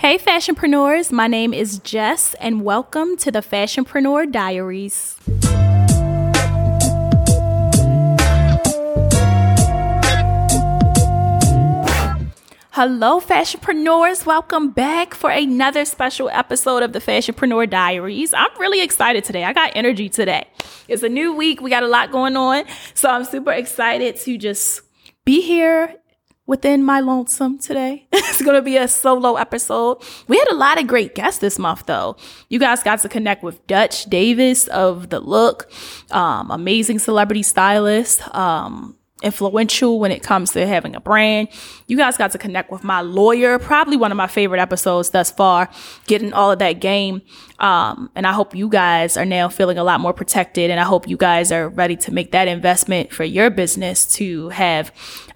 Hey fashionpreneurs, my name is Jess and welcome to the Fashionpreneur Diaries. Hello fashionpreneurs, welcome back for another special episode of the Fashionpreneur Diaries. I'm really excited today. I got energy today. It's a new week. We got a lot going on. So I'm super excited to just be here within my lonesome today. It's going to be a solo episode. We had a lot of great guests this month, though. You guys got to connect with Dutch Davis of The Look, amazing celebrity stylist, influential when it comes to having a brand. You guys got to connect with my lawyer, probably one of my favorite episodes thus far, getting all of that game. And I hope you guys are now feeling a lot more protected. And I hope you guys are ready to make that investment for your business to have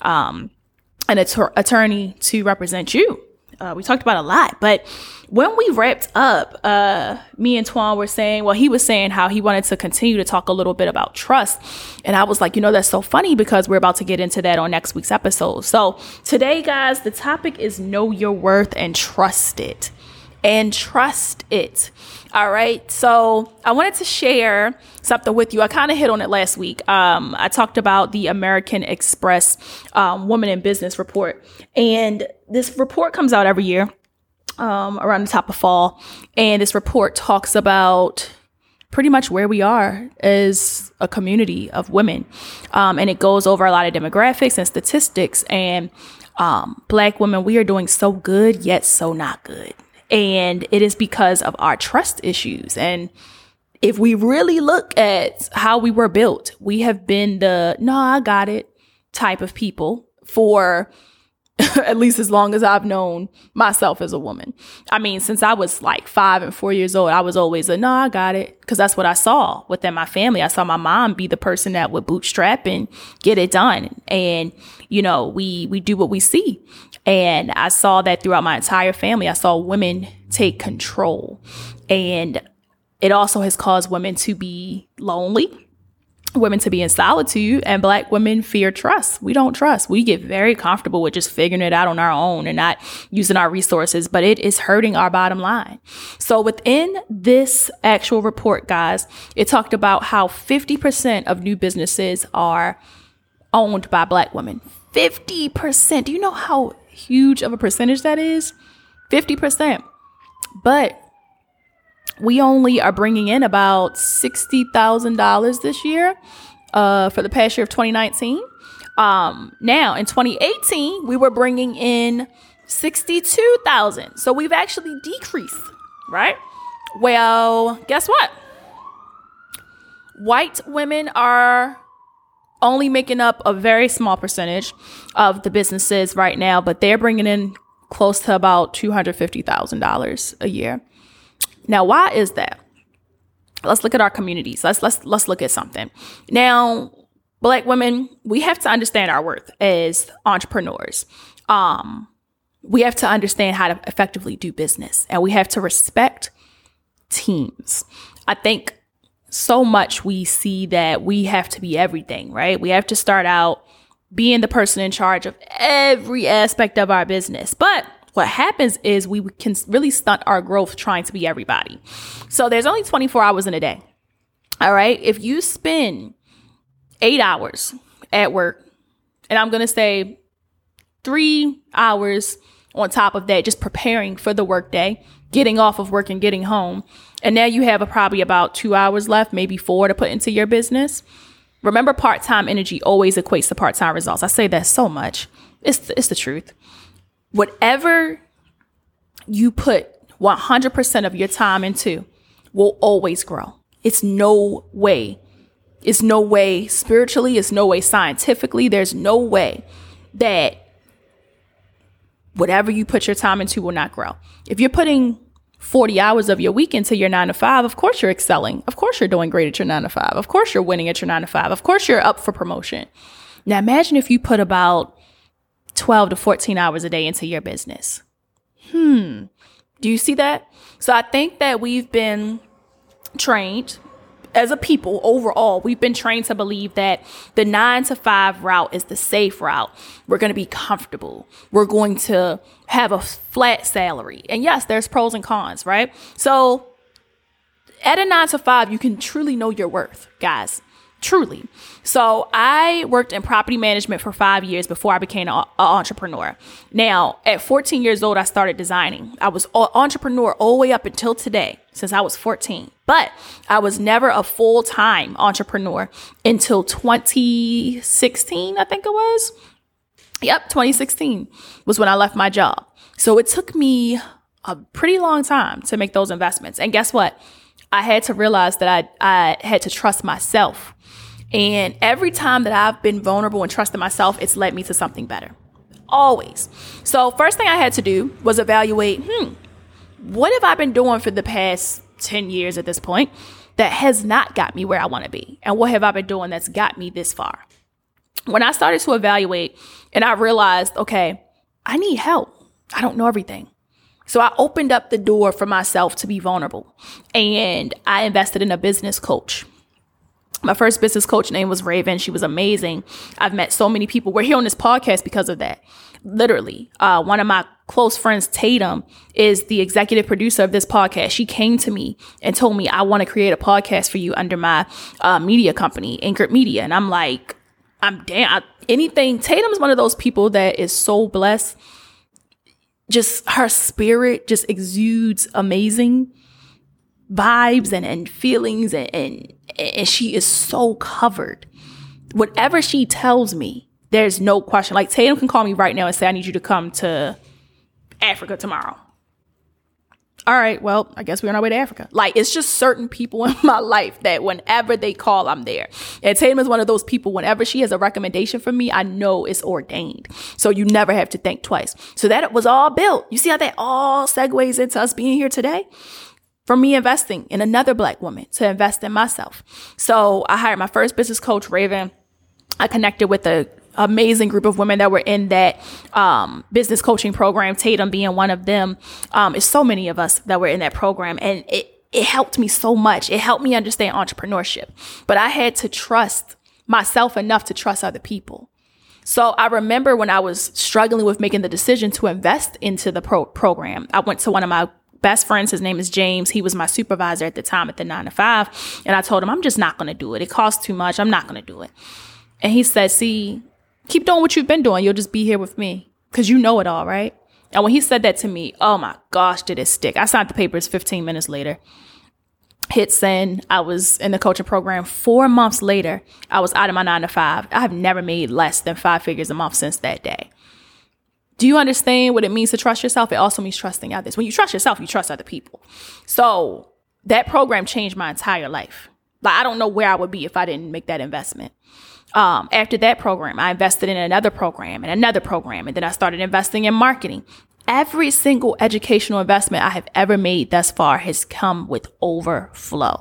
an attorney to represent you. We talked about a lot, but when we wrapped up, me and Twan were saying, well, he was saying how he wanted to continue to talk a little bit about trust. And I was like, that's so funny because we're about to get into that on next week's episode. So today, guys, the topic is know your worth and trust it. And trust it. All right. So I wanted to share something with you. I kind of hit on it last week. I talked about the American Express Women in Business report. And this report comes out every year around the top of fall. And this report talks about pretty much where we are as a community of women. And it goes over a lot of demographics and statistics. And Black women, we are doing so good, yet so not good. And it is because of our trust issues. And if we really look at how we were built, we have been the, no, I got it type of people for at least as long as I've known myself as a woman. I mean, since I was like 5 and 4 years old, I was always a, no, I got it. Because that's what I saw within my family. I saw my mom be the person that would bootstrap and get it done. And, we do what we see. And I saw that throughout my entire family. I saw women take control. And it also has caused women to be lonely, women to be in solitude, and Black women fear trust. We don't trust. We get very comfortable with just figuring it out on our own and not using our resources, but it is hurting our bottom line. So within this actual report, guys, it talked about how 50% of new businesses are owned by Black women. 50%. Do you know how huge of a percentage that is? 50%. But we only are bringing in about $60,000 this year for the past year of 2019. Now, in 2018, we were bringing in $62,000. So we've actually decreased, right? Well, guess what? White women are only making up a very small percentage of the businesses right now, but they're bringing in close to about $250,000 a year. Now, why is that? Let's look at our communities. Let's look at something. Now, Black women, we have to understand our worth as entrepreneurs. We have to understand how to effectively do business, and we have to respect teams. I think so much we see that we have to be everything, right? We have to start out being the person in charge of every aspect of our business. But what happens is we can really stunt our growth trying to be everybody. So there's only 24 hours in a day. All right. If you spend 8 hours at work, and I'm going to say 3 hours on top of that, just preparing for the workday, getting off of work and getting home. And now you have probably about 2 hours left, maybe 4 to put into your business. Remember, part-time energy always equates to part-time results. I say that so much. It's the truth. Whatever you put 100% of your time into will always grow. It's no way spiritually. It's no way scientifically. There's no way that whatever you put your time into will not grow. If you're putting 40 hours of your week into your 9 to 5, of course you're excelling. Of course you're doing great at your 9 to 5. Of course you're winning at your 9 to 5. Of course you're up for promotion. Now imagine if you put about 12 to 14 hours a day into your business. Do you see that? So I think that we've been trained as a people overall, we've been trained to believe that the 9 to 5 route is the safe route. We're going to be comfortable. We're going to have a flat salary. And yes, there's pros and cons, right? So at a 9 to 5, you can truly know your worth, guys. Truly. So I worked in property management for 5 years before I became an entrepreneur. Now, at 14 years old, I started designing. I was an entrepreneur all the way up until today, since I was 14. But I was never a full-time entrepreneur until 2016, I think it was. Yep, 2016 was when I left my job. So it took me a pretty long time to make those investments. And guess what? I had to realize that I had to trust myself. And every time that I've been vulnerable and trusted myself, it's led me to something better. Always. So first thing I had to do was evaluate, what have I been doing for the past 10 years at this point that has not got me where I want to be? And what have I been doing that's got me this far? When I started to evaluate and I realized, okay, I need help. I don't know everything. So I opened up the door for myself to be vulnerable, and I invested in a business coach. My first business coach name was Raven. She was amazing. I've met so many people. We're here on this podcast because of that. Literally, one of my close friends, Tatum, is the executive producer of this podcast. She came to me and told me, I want to create a podcast for you under my media company, Anchored Media. And I'm like, I'm damn. Tatum's one of those people that is so blessed. Just her spirit just exudes amazing vibes and feelings, and she is so covered. Whatever she tells me, there's no question. Like, Tatum can call me right now and say, I need you to come to Africa tomorrow. All right, well, I guess we're on our way to Africa. Like, it's just certain people in my life that whenever they call, I'm there. And Tatum is one of those people, whenever she has a recommendation for me, I know it's ordained. So you never have to think twice. So that was all built. You see how that all segues into us being here today? From me investing in another Black woman to invest in myself. So I hired my first business coach, Raven. I connected with an amazing group of women that were in that business coaching program, Tatum being one of them. It's so many of us that were in that program, and it helped me so much. It helped me understand entrepreneurship, but I had to trust myself enough to trust other people. So I remember when I was struggling with making the decision to invest into the program, I went to one of my best friends. His name is James. He was my supervisor at the time at the 9 to 5. And I told him, I'm just not going to do it. It costs too much. I'm not going to do it. And he said, see, keep doing what you've been doing. You'll just be here with me because you know it all, right? And when he said that to me, oh my gosh, did it stick. I signed the papers 15 minutes later. Hit send. I was in the coaching program. 4 months later, I was out of my 9 to 5. I have never made less than 5 figures a month since that day. Do you understand what it means to trust yourself? It also means trusting others. When you trust yourself, you trust other people. So that program changed my entire life. Like, I don't know where I would be if I didn't make that investment. After that program, I invested in another program, and then I started investing in marketing. Every single educational investment I have ever made thus far has come with overflow.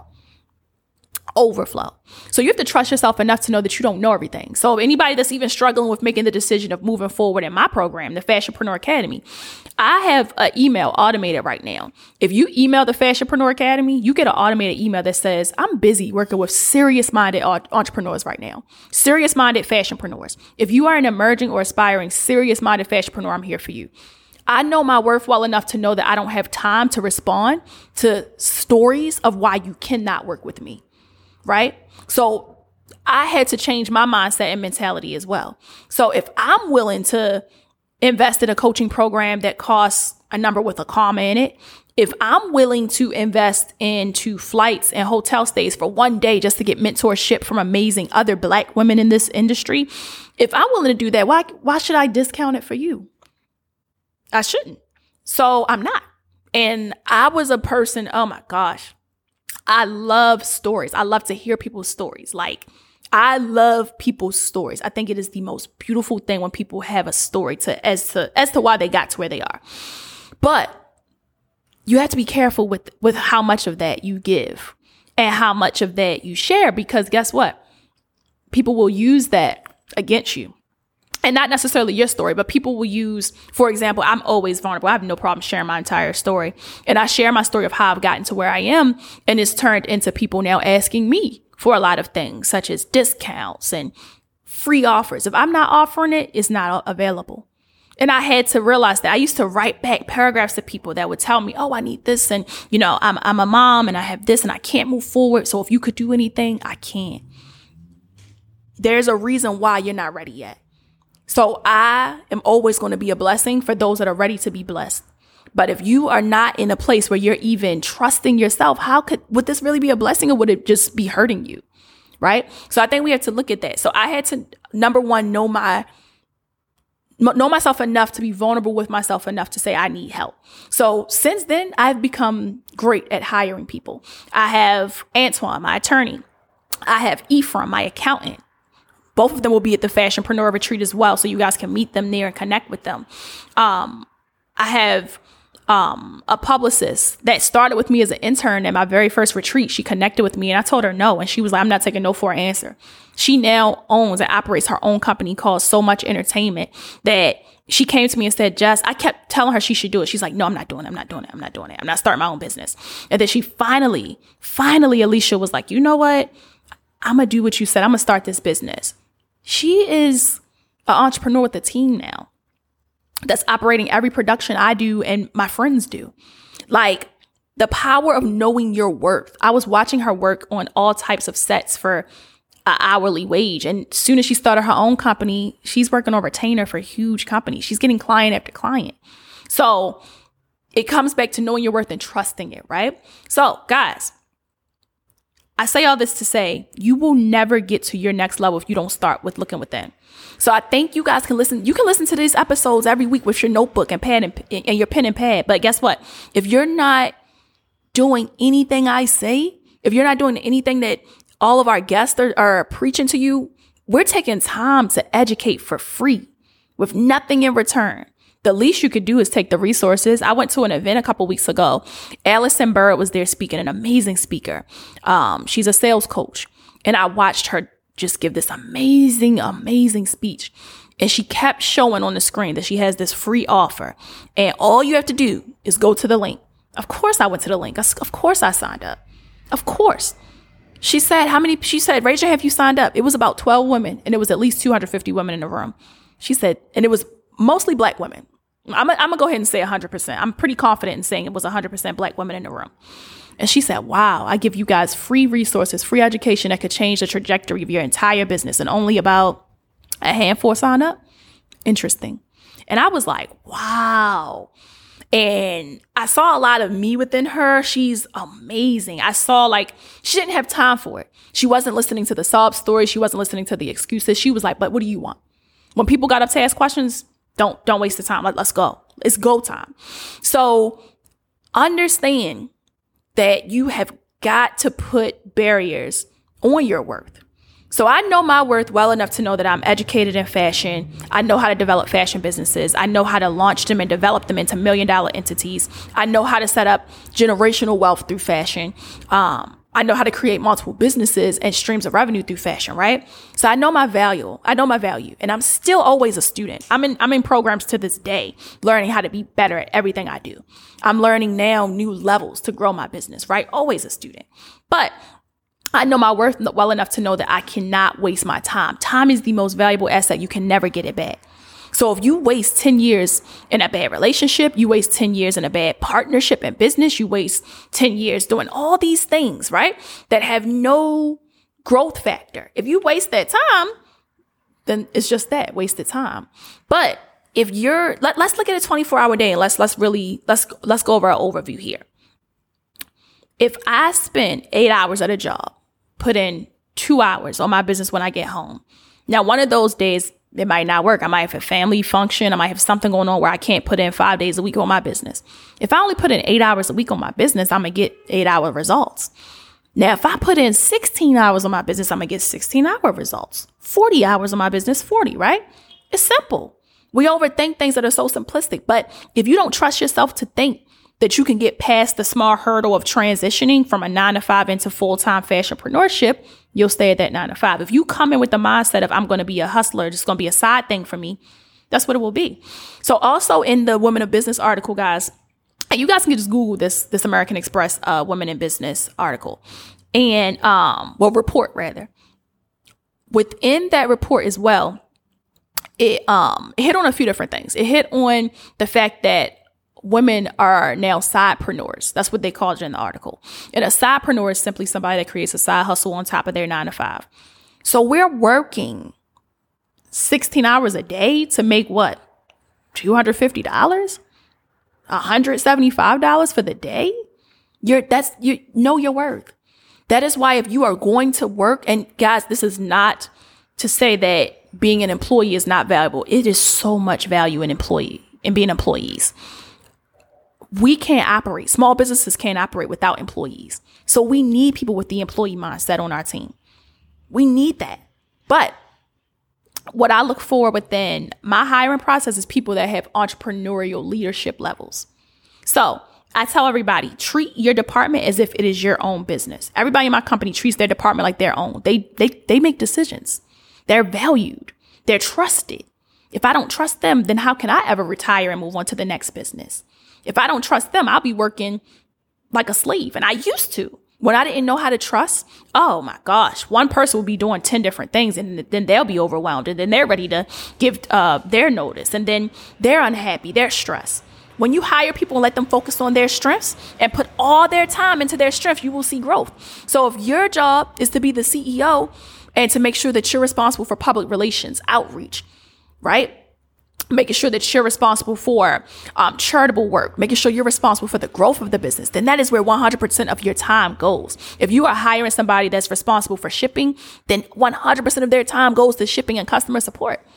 So you have to trust yourself enough to know that you don't know everything. So anybody that's even struggling with making the decision of moving forward in my program, the Fashionpreneur Academy, I have an email automated right now. If you email the Fashionpreneur Academy, you get an automated email that says, I'm busy working with serious-minded entrepreneurs right now. Serious-minded fashionpreneurs. If you are an emerging or aspiring serious-minded fashionpreneur, I'm here for you. I know my worth well enough to know that I don't have time to respond to stories of why you cannot work with me. Right? So I had to change my mindset and mentality as well. So if I'm willing to invest in a coaching program that costs a number with a comma in it, if I'm willing to invest into flights and hotel stays for one day just to get mentorship from amazing other Black women in this industry, if I'm willing to do that, why should I discount it for you? I shouldn't. So I'm not. And I was a person, oh my gosh, I love stories. I love to hear people's stories. Like, I love people's stories. I think it is the most beautiful thing when people have a story as to why they got to where they are. But you have to be careful with how much of that you give and how much of that you share, because guess what? People will use that against you. and not necessarily your story, but people will use, for example, I'm always vulnerable. I have no problem sharing my entire story. And I share my story of how I've gotten to where I am. And it's turned into people now asking me for a lot of things, such as discounts and free offers. If I'm not offering it, it's not available. And I had to realize that I used to write back paragraphs to people that would tell me, oh, I need this. And, you know, I'm a mom and I have this and I can't move forward. So if you could do anything, I can't. There's a reason why you're not ready yet. So I am always going to be a blessing for those that are ready to be blessed. But if you are not in a place where you're even trusting yourself, would this really be a blessing, or would it just be hurting you? Right? So I think we have to look at that. So I had to, number one, know myself enough to be vulnerable with myself enough to say I need help. So since then, I've become great at hiring people. I have Antoine, my attorney. I have Ephraim, my accountant. Both of them will be at the Fashionpreneur Retreat as well, so you guys can meet them there and connect with them. I have a publicist that started with me as an intern at my very first retreat. She connected with me and I told her no. And she was like, I'm not taking no for an answer. She now owns and operates her own company called So Much Entertainment, that she came to me and said, Jess, I kept telling her she should do it. She's like, no, I'm not doing it. I'm not starting my own business. And then she finally, Alicia was like, you know what? I'm going to do what you said. I'm going to start this business. She is an entrepreneur with a team now that's operating every production I do and my friends do. Like, the power of knowing your worth. I was watching her work on all types of sets for an hourly wage. And as soon as she started her own company, she's working on retainer for huge companies. She's getting client after client. So it comes back to knowing your worth and trusting it, right? So guys, I say all this to say you will never get to your next level if you don't start with looking within. So I think you guys can listen. You can listen to these episodes every week with your notebook and pad and your pen and pad. But guess what? If you're not doing anything I say, if you're not doing anything that all of our guests are preaching to you, we're taking time to educate for free with nothing in return. The least you could do is take the resources. I went to an event a couple weeks ago. Allison Bird was there speaking, an amazing speaker. She's a sales coach. And I watched her just give this amazing, amazing speech. And she kept showing on the screen that she has this free offer. And all you have to do is go to the link. Of course I went to the link. Of course I signed up. Of course. She said, raise your hand if you signed up. It was about 12 women. And it was at least 250 women in the room. She said, and it was mostly Black women. I'm going to go ahead and say 100%. I'm pretty confident in saying it was 100% Black women in the room. And she said, wow, I give you guys free resources, free education that could change the trajectory of your entire business. And only about a handful sign up. Interesting. And I was like, wow. And I saw a lot of me within her. She's amazing. I saw she didn't have time for it. She wasn't listening to the sob stories. She wasn't listening to the excuses. She was like, but what do you want? When people got up to ask questions, don't waste the time. Let's go. It's go time. So understand that you have got to put barriers on your worth. So I know my worth well enough to know that I'm educated in fashion. I know how to develop fashion businesses. I know how to launch them and develop them into $1 million entities. I know how to set up generational wealth through fashion. I know how to create multiple businesses and streams of revenue through fashion, right? So I know my value. And I'm still always a student. I'm in programs to this day, learning how to be better at everything I do. I'm learning now new levels to grow my business, right? Always a student. But I know my worth well enough to know that I cannot waste my time. Time is the most valuable asset. You can never get it back. So if you waste 10 years in a bad relationship, you waste 10 years in a bad partnership and business, you waste 10 years doing all these things, right, that have no growth factor. If you waste that time, then it's just that, wasted time. But if let's look at a 24-hour day and let's go over our overview here. If I spend 8 hours at a job, put in 2 hours on my business when I get home. Now, one of those days, it might not work. I might have a family function. I might have something going on where I can't put in 5 days a week on my business. If I only put in 8 hours a week on my business, I'm going to get 8-hour results. Now, if I put in 16 hours on my business, I'm going to get 16-hour results. 40 hours on my business, 40, right? It's simple. We overthink things that are so simplistic. But if you don't trust yourself to think that you can get past the small hurdle of transitioning from a 9-to-5 into full-time fashionpreneurship, you'll stay at that 9-to-5. If you come in with the mindset of I'm going to be a hustler, just going to be a side thing for me, that's what it will be. So also in the Women of Business article, guys, and you guys can just Google this American Express Women in Business article and report rather. Within that report as well, it hit on a few different things. It hit on the fact that women are now sidepreneurs. That's what they called it in the article. And a sidepreneur is simply somebody that creates a side hustle on top of their 9-to-5. So we're working 16 hours a day to make what? $250? $175 for the day? You know your worth. That is why if you are going to work, and guys, this is not to say that being an employee is not valuable. It is so much value in being employees. We can't operate. Small businesses can't operate without employees. So we need people with the employee mindset on our team. We need that. But what I look for within my hiring process is people that have entrepreneurial leadership levels. So I tell everybody, treat your department as if it is your own business. Everybody in my company treats their department like their own. They make decisions. They're valued. They're trusted. If I don't trust them, then how can I ever retire and move on to the next business? If I don't trust them, I'll be working like a slave. And I used to. When I didn't know how to trust, oh my gosh, one person will be doing 10 different things and then they'll be overwhelmed. And then they're ready to give their notice. And then they're unhappy. They're stressed. When you hire people and let them focus on their strengths and put all their time into their strengths, you will see growth. So if your job is to be the CEO and to make sure that you're responsible for public relations, outreach, right? Making sure that you're responsible for charitable work, making sure you're responsible for the growth of the business, then that is where 100% of your time goes. If you are hiring somebody that's responsible for shipping, then 100% of their time goes to shipping and customer support.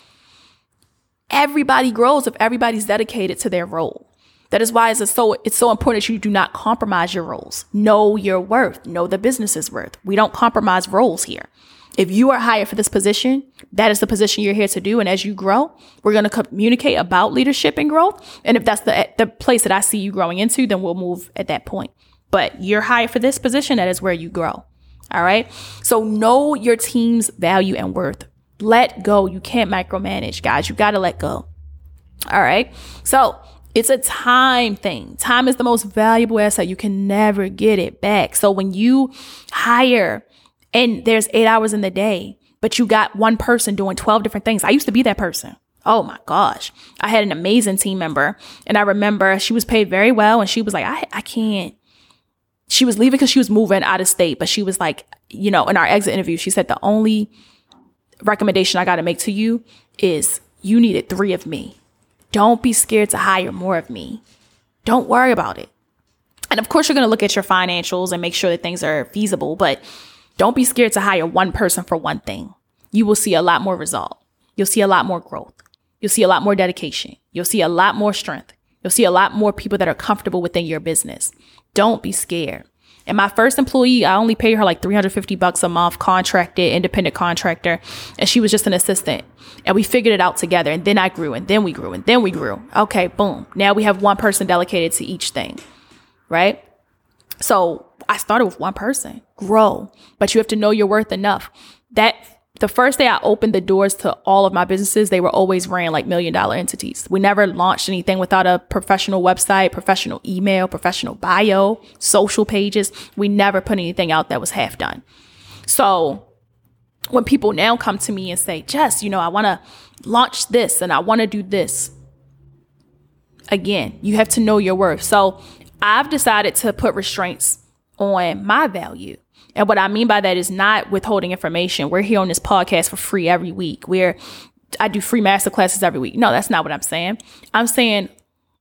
Everybody grows if everybody's dedicated to their role. That is why it's so important that you do not compromise your roles. Know your worth. Know the business's worth. We don't compromise roles here. If you are hired for this position, that is the position you're here to do. And as you grow, we're going to communicate about leadership and growth. And if that's the place that I see you growing into, then we'll move at that point. But you're hired for this position. That is where you grow. All right. So know your team's value and worth. Let go. You can't micromanage, guys. You got to let go. All right. So it's a time thing. Time is the most valuable asset. You can never get it back. So when you hire and there's 8 hours in the day, but you got one person doing 12 different things. I used to be that person. Oh my gosh. I had an amazing team member. And I remember she was paid very well. And she was like, I can't. She was leaving because she was moving out of state. But she was like, in our exit interview, she said, the only recommendation I got to make to you is you needed 3 of me. Don't be scared to hire more of me. Don't worry about it. And of course, you're going to look at your financials and make sure that things are feasible. But don't be scared to hire one person for one thing. You will see a lot more result. You'll see a lot more growth. You'll see a lot more dedication. You'll see a lot more strength. You'll see a lot more people that are comfortable within your business. Don't be scared. And my first employee, I only paid her like $350 a month, contracted, independent contractor. And she was just an assistant. And we figured it out together. And then I grew, and then we grew, and then we grew. Okay, boom. Now we have one person dedicated to each thing, right? So I started with one person. Grow. But you have to know your worth enough. That the first day I opened the doors to all of my businesses, they were always ran like $1 million entities. We never launched anything without a professional website, professional email, professional bio, social pages. We never put anything out that was half done. So when people now come to me and say, Jess, I want to launch this and I want to do this. Again, you have to know your worth. So I've decided to put restraints on my value. And what I mean by that is not withholding information. We're here on this podcast for free every week. I do free masterclasses every week. No, that's not what I'm saying. I'm saying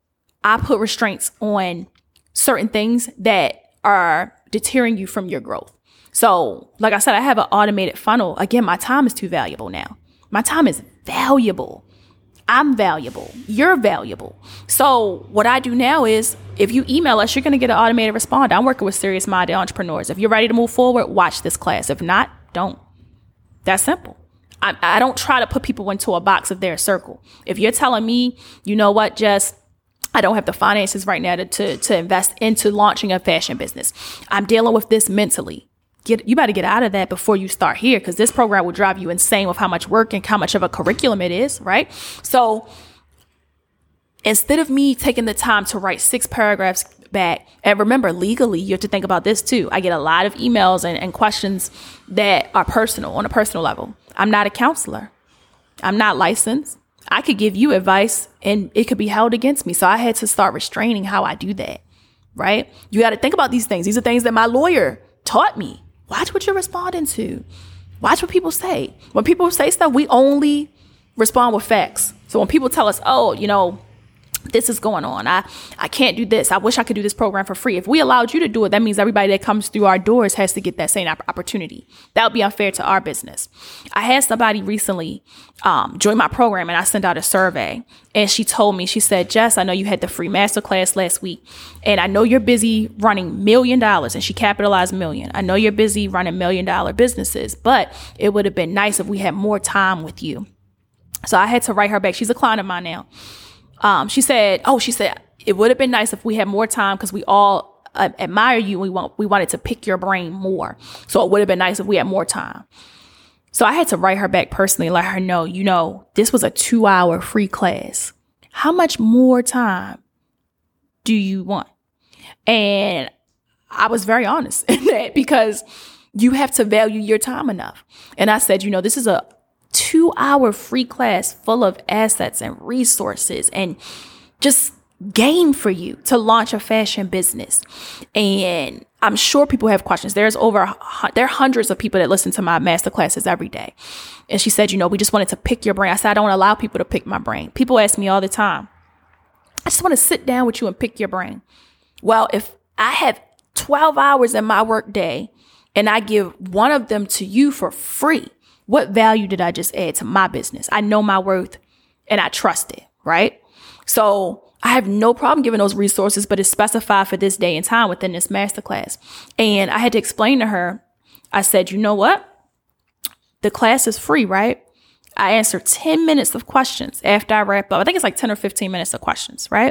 I put restraints on certain things that are deterring you from your growth. So like I said, I have an automated funnel. Again, my time is too valuable now. My time is valuable. I'm valuable. You're valuable. So what I do now is if you email us, you're going to get an automated response. I'm working with serious-minded entrepreneurs. If you're ready to move forward, watch this class. If not, don't. That's simple. I don't try to put people into a box of their circle. If you're telling me, you know what, Jess, I don't have the finances right now to invest into launching a fashion business. I'm dealing with this mentally. You better get out of that before you start here, because this program will drive you insane with how much work and how much of a curriculum it is, right? So instead of me taking the time to write 6 paragraphs back, and remember, legally, you have to think about this too. I get a lot of emails and questions that are personal, on a personal level. I'm not a counselor. I'm not licensed. I could give you advice and it could be held against me. So I had to start restraining how I do that, right? You got to think about these things. These are things that my lawyer taught me. Watch what you're responding to. Watch what people say. When people say stuff, we only respond with facts. So when people tell us, oh, this is going on, I can't do this, I wish I could do this program for free. If we allowed you to do it, that means everybody that comes through our doors has to get that same opportunity. That would be unfair to our business. I had somebody recently join my program, and I sent out a survey, and she told me, she said, Jess, I know you had the free masterclass last week, and I know you're busy running $1 million, and she capitalized million. I know you're busy running $1 million businesses, but it would have been nice if we had more time with you. So I had to write her back. She's a client of mine now. She said, it would have been nice if we had more time, because we all admire you. We wanted to pick your brain more. So it would have been nice if we had more time. So I had to write her back personally, let her know, this was a 2-hour free class. How much more time do you want? And I was very honest in that, because you have to value your time enough. And I said, this is a 2-hour free class full of assets and resources and just game for you to launch a fashion business. And I'm sure people have questions. There are hundreds of people that listen to my master classes every day. And she said, we just wanted to pick your brain. I said, I don't allow people to pick my brain. People ask me all the time, I just want to sit down with you and pick your brain. Well, if I have 12 hours in my work day and I give one of them to you for free, what value did I just add to my business? I know my worth and I trust it, right? So I have no problem giving those resources, but it's specified for this day and time within this masterclass. And I had to explain to her, I said, you know what? The class is free, right? I answer 10 minutes of questions after I wrap up. I think it's like 10 or 15 minutes of questions, right?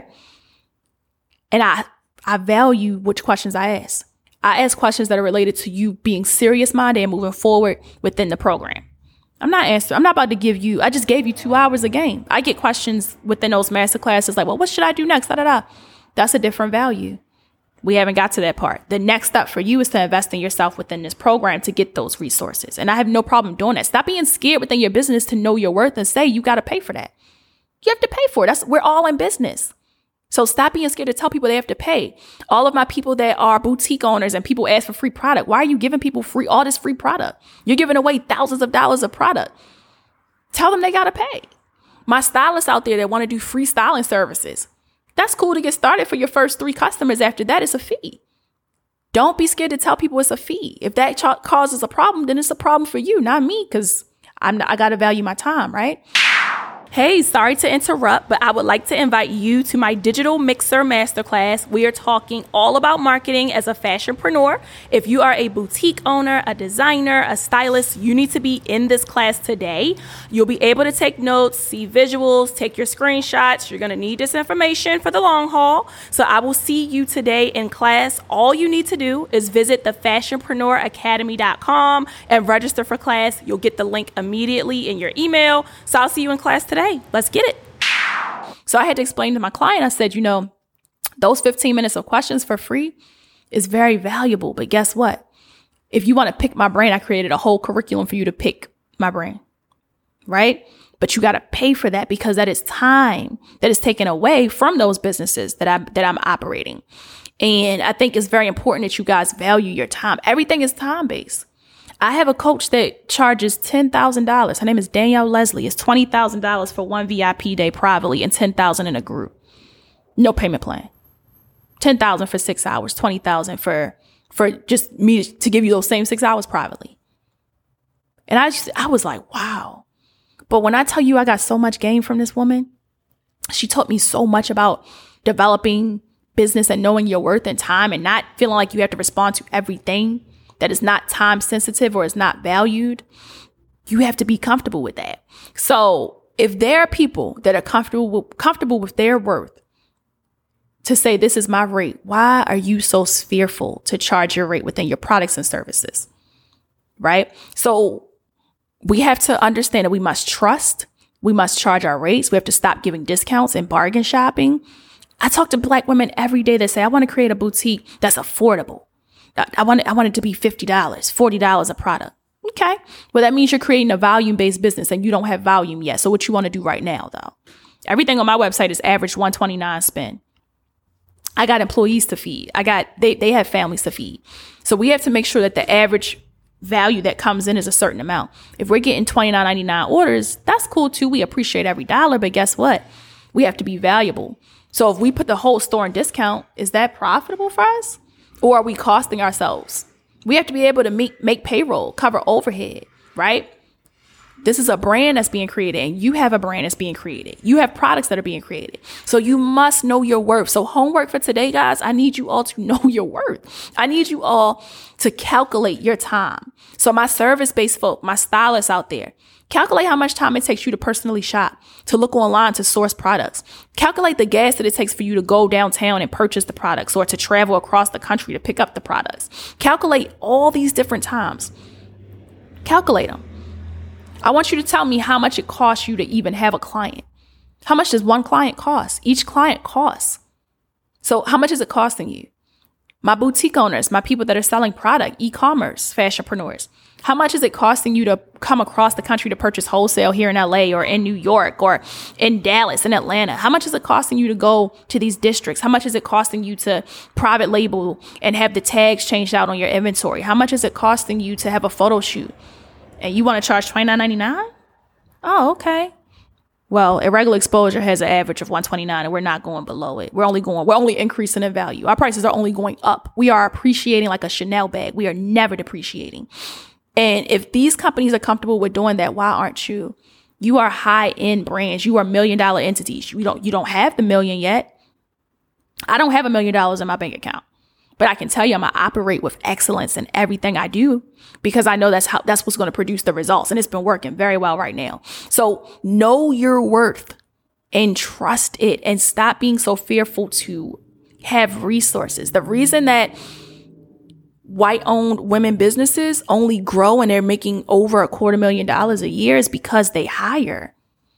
And I value which questions I ask. I ask questions that are related to you being serious-minded and moving forward within the program. I'm not about to give you, I just gave you 2 hours a game. I get questions within those master classes like, well, what should I do next? That's a different value. We haven't got to that part. The next step for you is to invest in yourself within this program to get those resources. And I have no problem doing that. Stop being scared within your business to know your worth and say you got to pay for that. You have to pay for it. We're all in business. So stop being scared to tell people they have to pay. All of my people that are boutique owners and people ask for free product. Why are you giving people all this free product? You're giving away thousands of dollars of product. Tell them they got to pay. My stylists out there that want to do free styling services. That's cool to get started for your first 3 customers. After that, it's a fee. Don't be scared to tell people it's a fee. If that causes a problem, then it's a problem for you, not me, because I got to value my time, right? Hey, sorry to interrupt, but I would like to invite you to my Digital Mixer Masterclass. We are talking all about marketing as a fashionpreneur. If you are a boutique owner, a designer, a stylist, you need to be in this class today. You'll be able to take notes, see visuals, take your screenshots. You're going to need this information for the long haul. So I will see you today in class. All you need to do is visit thefashionpreneuracademy.com and register for class. You'll get the link immediately in your email. So I'll see you in class today. Let's get it. So I had to explain to my client, I said, those 15 minutes of questions for free is very valuable. But guess what? If you want to pick my brain, I created a whole curriculum for you to pick my brain, right? But you got to pay for that, because that is time that is taken away from those businesses that I'm operating. And I think it's very important that you guys value your time. Everything is time-based. I have a coach that charges $10,000. Her name is Danielle Leslie. It's $20,000 for one VIP day privately and $10,000 in a group. No payment plan. $10,000 for 6 hours, $20,000 for just me to give you those same 6 hours privately. And I was like, wow. But when I tell you I got so much gain from this woman, she taught me so much about developing business and knowing your worth and time and not feeling like you have to respond to everything that is not time sensitive or is not valued. You have to be comfortable with that. So if there are people that are comfortable with their worth, to say, this is my rate. Why are you so fearful to charge your rate within your products and services? Right? So we have to understand that we must trust. We must charge our rates. We have to stop giving discounts and bargain shopping. I talk to Black women every day that say, I want to create a boutique that's affordable. I want it to be $50, $40 a product. Okay. Well, that means you're creating a volume-based business and you don't have volume yet. So what you want to do right now, though? Everything on my website is average $129 spend. I got employees to feed. They have families to feed. So we have to make sure that the average value that comes in is a certain amount. If we're getting $29.99 orders, that's cool too. We appreciate every dollar, but guess what? We have to be valuable. So if we put the whole store in discount, is that profitable for us? Or are we costing ourselves? We have to be able to make payroll, cover overhead, right? This is a brand that's being created, and you have a brand that's being created. You have products that are being created. So you must know your worth. So homework for today, guys, I need you all to know your worth. I need you all to calculate your time. So my service-based folk, my stylists out there, calculate how much time it takes you to personally shop, to look online, to source products. Calculate the gas that it takes for you to go downtown and purchase the products, or to travel across the country to pick up the products. Calculate all these different times. Calculate them. I want you to tell me how much it costs you to even have a client. How much does one client cost? Each client costs. So how much is it costing you? My boutique owners, my people that are selling product, e-commerce, fashionpreneurs. How much is it costing you to come across the country to purchase wholesale here in LA or in New York or in Dallas, in Atlanta? How much is it costing you to go to these districts? How much is it costing you to private label and have the tags changed out on your inventory? How much is it costing you to have a photo shoot? And you want to charge $29.99? Oh, okay. Well, Irregular Exposure has an average of $129, and we're not going below it. We're only increasing in value. Our prices are only going up. We are appreciating like a Chanel bag. We are never depreciating. And if these companies are comfortable with doing that, why aren't you? You are high-end brands. You are $1 million entities. You don't have the million yet. I don't have $1 million in my bank account. But I can tell you I'm going to operate with excellence in everything I do, because I know that's what's going to produce the results. And it's been working very well right now. So know your worth and trust it, and stop being so fearful to have resources. The reason that white-owned women businesses only grow and they're making over $250,000 a year is because they hire.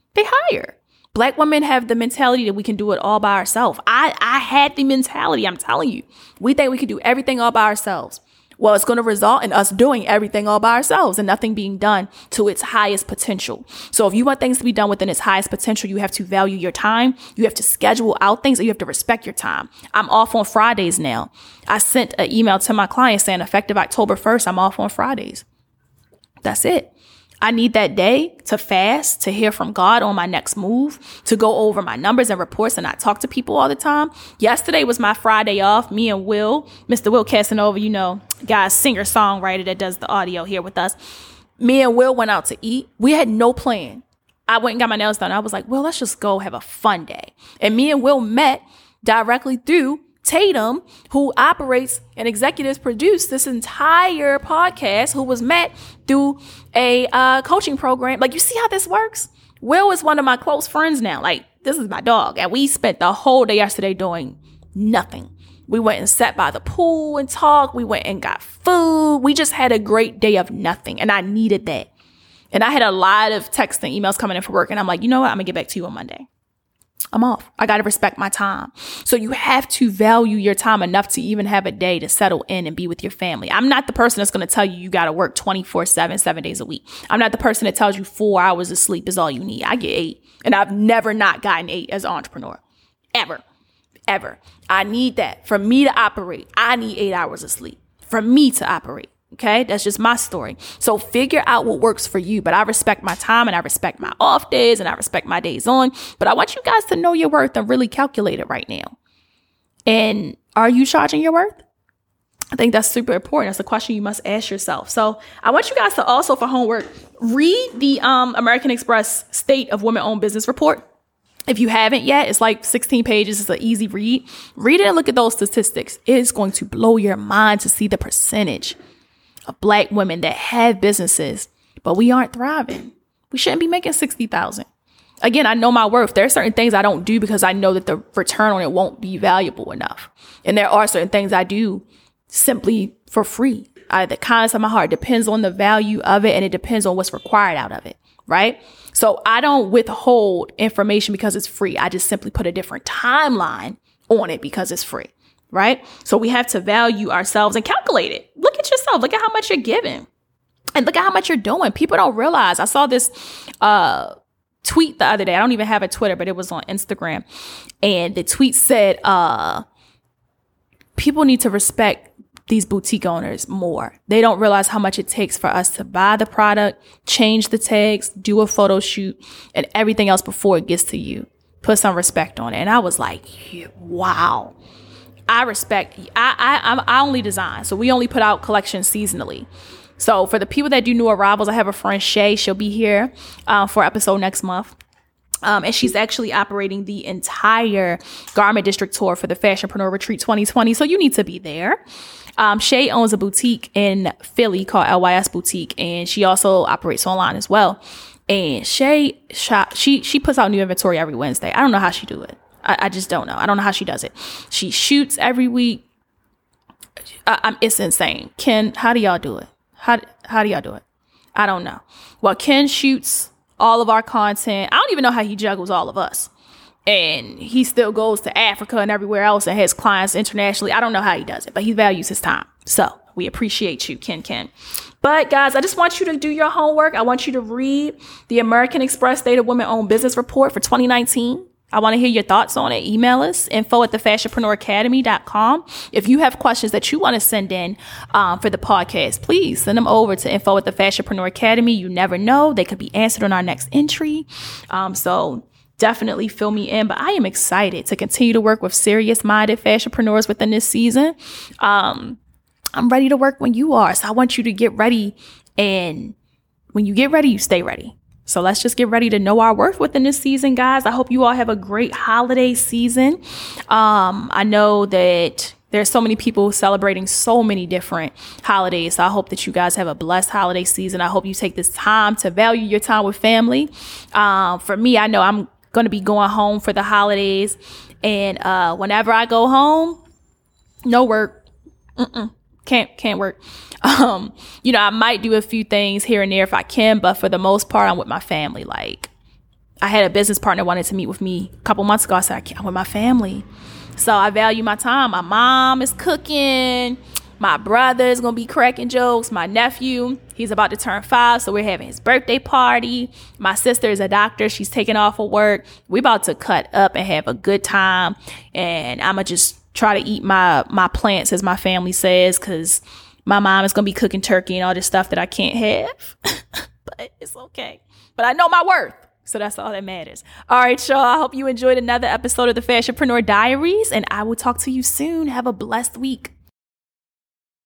Black women have the mentality that we can do it all by ourselves. I had the mentality, I'm telling you. We think we can do everything all by ourselves. Well, it's going to result in us doing everything all by ourselves and nothing being done to its highest potential. So if you want things to be done within its highest potential, you have to value your time. You have to schedule out things, and you have to respect your time. I'm off on Fridays now. I sent an email to my client saying effective October 1st, I'm off on Fridays. That's it. I need that day to fast, to hear from God on my next move, to go over my numbers and reports and not talk to people all the time. Yesterday was my Friday off. Me and Will, Mr. Will Casanova, guy's singer-songwriter that does the audio here with us. Me and Will went out to eat. We had no plan. I went and got my nails done. I was like, well, let's just go have a fun day. And me and Will met directly through Tatum, who operates and executives produce this entire podcast, who was met through a coaching program. Like, you see how this works? Will is one of my close friends now. Like, this is my dog. And we spent the whole day yesterday doing nothing. We went and sat by the pool and talked. We went and got food. We just had a great day of nothing. And I needed that. And I had a lot of texts and emails coming in for work. And I'm like, you know what? I'm going to get back to you on Monday. I'm off. I got to respect my time. So you have to value your time enough to even have a day to settle in and be with your family. I'm not the person that's going to tell you got to work 24/7, 7 days a week. I'm not the person that tells you 4 hours of sleep is all you need. I get 8. And I've never not gotten 8 as an entrepreneur. Ever. I need that. For me to operate, I need 8 hours of sleep. For me to operate. Okay, that's just my story. So figure out what works for you. But I respect my time, and I respect my off days, and I respect my days on. But I want you guys to know your worth and really calculate it right now. And are you charging your worth? I think that's super important. That's a question you must ask yourself. So I want you guys to also, for homework, read the American Express State of Women-Owned Business Report. If you haven't yet, it's like 16 pages. It's an easy read. Read it and look at those statistics. It is going to blow your mind to see the percentage of Black women that have businesses, but we aren't thriving. We shouldn't be making $60,000. Again, I know my worth. There are certain things I don't do because I know that the return on it won't be valuable enough. And there are certain things I do simply for free. The kindness of my heart depends on the value of it, and it depends on what's required out of it, right? So I don't withhold information because it's free. I just simply put a different timeline on it because it's free, right? So we have to value ourselves and calculate it. Look at yourself. Look at how much you're giving. And look at how much you're doing. People don't realize. I saw this tweet the other day. I don't even have a Twitter, but it was on Instagram. And the tweet said, people need to respect these boutique owners more. They don't realize how much it takes for us to buy the product, change the tags, do a photo shoot, and everything else before it gets to you. Put some respect on it. And I was like, wow. I respect. I only design. So we only put out collections seasonally. So for the people that do new arrivals, I have a friend, Shay. She'll be here for episode next month. And she's actually operating the entire Garment District tour for the Fashionpreneur Retreat 2020. So you need to be there. Shay owns a boutique in Philly called LYS Boutique, and she also operates online as well. And Shay, she puts out new inventory every Wednesday. I don't know how she do it. I just don't know. I don't know how she does it. She shoots every week. It's insane. Ken, how do y'all do it? How do y'all do it? I don't know. Well, Ken shoots all of our content. I don't even know how he juggles all of us. And he still goes to Africa and everywhere else and has clients internationally. I don't know how he does it, but he values his time. So we appreciate you, Ken. But guys, I just want you to do your homework. I want you to read the American Express State of Women-Owned Business Report for 2019. I want to hear your thoughts on it. Email us, info@thefashionpreneuracademy.com. If you have questions that you want to send in for the podcast, please send them over to info@thefashionpreneur academy. You never know. They could be answered on our next entry. So definitely fill me in. But I am excited to continue to work with serious-minded fashionpreneurs within this season. I'm ready to work when you are. So I want you to get ready. And when you get ready, you stay ready. So let's just get ready to know our worth within this season, guys. I hope you all have a great holiday season. I know that there's so many people celebrating so many different holidays. So I hope that you guys have a blessed holiday season. I hope you take this time to value your time with family. For me, I know I'm going to be going home for the holidays. And whenever I go home, no work. Can't work. I might do a few things here and there if I can, but for the most part, I'm with my family. Like, I had a business partner wanted to meet with me a couple months ago. I said, I'm with my family. So I value my time. My mom is cooking. My brother is going to be cracking jokes. My nephew, he's about to turn 5. So we're having his birthday party. My sister is a doctor. She's taking off of work. We're about to cut up and have a good time. And I'm going to just try to eat my plants, as my family says, because my mom is going to be cooking turkey and all this stuff that I can't have. But it's okay. But I know my worth. So that's all that matters. All right, y'all. I hope you enjoyed another episode of the Fashionpreneur Diaries, and I will talk to you soon. Have a blessed week.